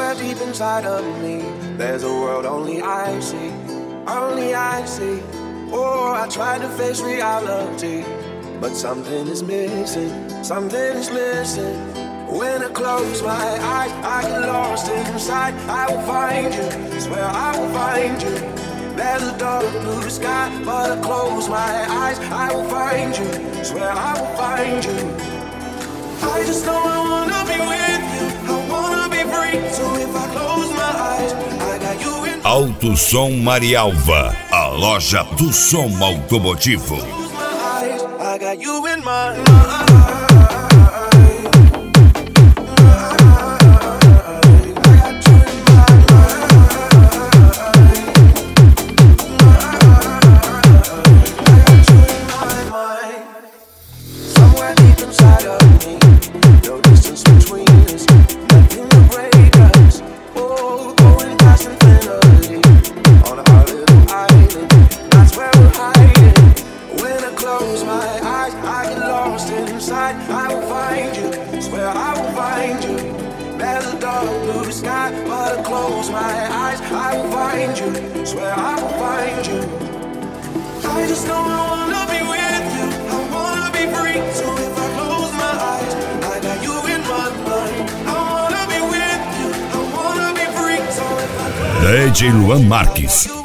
Somewhere deep inside of me, there's a world only I see, only I see. Oh, I tried to face reality, but something is missing, something is missing. When I close my eyes, I get lost inside. I will find you, swear I will find you. There's a dark blue sky, but I close my eyes, I will find you, swear I will find you. I just know I wanna be with you, I wanna be free. So if I close my eyes, I got you in. Auto Som Marialva, a loja do som automotivo. I got you in mind. DJ Luan Marques.